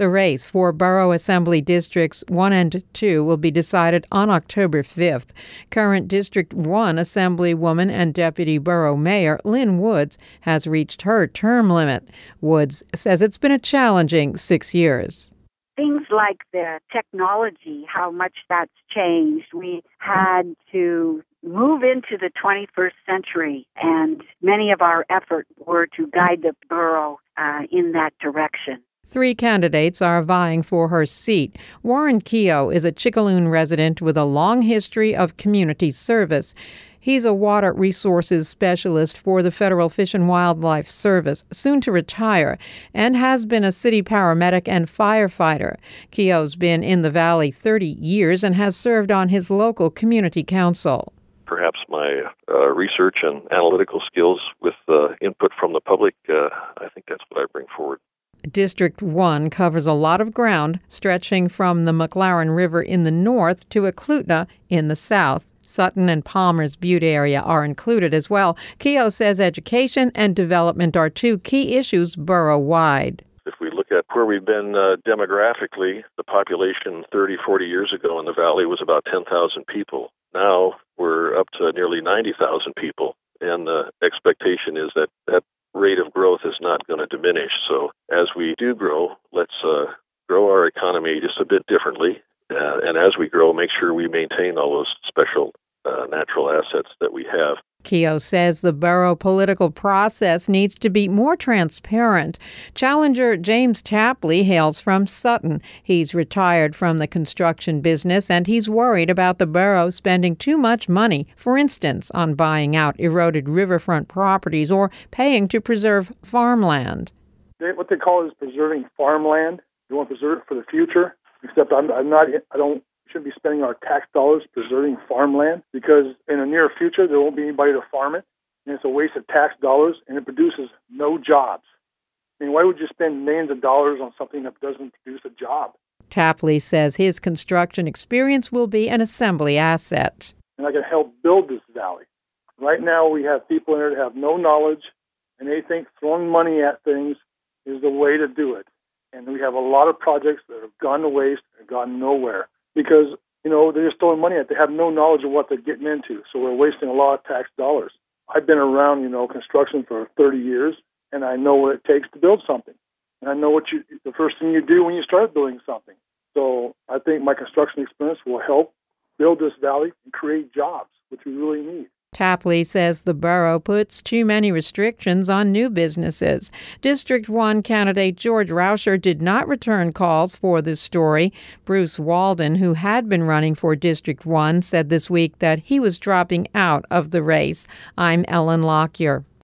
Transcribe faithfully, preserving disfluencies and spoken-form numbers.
The race for Borough Assembly Districts one and two will be decided on October fifth. Current District one Assemblywoman and Deputy Borough Mayor Lynn Woods has reached her term limit. Woods says it's been a challenging six years. Things like the technology, how much that's changed. We had to move into the twenty-first century, and many of our efforts were to guide the borough uh, in that direction. Three candidates are vying for her seat. Warren Keogh is a Chickaloon resident with a long history of community service. He's a water resources specialist for the Federal Fish and Wildlife Service, soon to retire, and has been a city paramedic and firefighter. Keogh's been in the Valley thirty years and has served on his local community council. Perhaps my uh, research and analytical skills with uh, input from the public, uh, I think that's what I bring forward. District one covers a lot of ground, stretching from the McLaren River in the north to Eklutna in the south. Sutton and Palmer's Butte area are included as well. Keogh says education and development are two key issues borough-wide. If we look at where we've been uh, demographically, the population thirty, forty years ago in the valley was about ten thousand people. Now we're up to nearly ninety thousand people, and the expectation is that that rate of growth is not going to diminish. So as we do grow, let's uh, grow our economy just a bit differently. Uh, and as we grow, make sure we maintain all those special uh, natural assets that we have. Keogh says the borough political process needs to be more transparent. Challenger James Tapley hails from Sutton. He's retired from the construction business, and he's worried about the borough spending too much money, for instance, on buying out eroded riverfront properties or paying to preserve farmland. They, what they call is preserving farmland. You want to preserve it for the future. Except I'm, I'm not. I don't. Shouldn't be spending our tax dollars preserving farmland, because in the near future there won't be anybody to farm it, and it's a waste of tax dollars, and it produces no jobs. I mean, why would you spend millions of dollars on something that doesn't produce a job? Tapley says his construction experience will be an assembly asset. And I can help build this valley. Right now we have people in there that have no knowledge, and they think throwing money at things is the way to do it. And we have a lot of projects that have gone to waste and gone nowhere because, you know, they're just throwing money at it. They have no knowledge of what they're getting into. So we're wasting a lot of tax dollars. I've been around, you know, construction for thirty years, and I know what it takes to build something. And I know what you, the first thing you do when you start building something. So I think my construction experience will help build this valley and create jobs, which we really need. Tapley says the borough puts too many restrictions on new businesses. District one candidate George Rauscher did not return calls for this story. Bruce Walden, who had been running for District one, said this week that he was dropping out of the race. I'm Ellen Lockyer.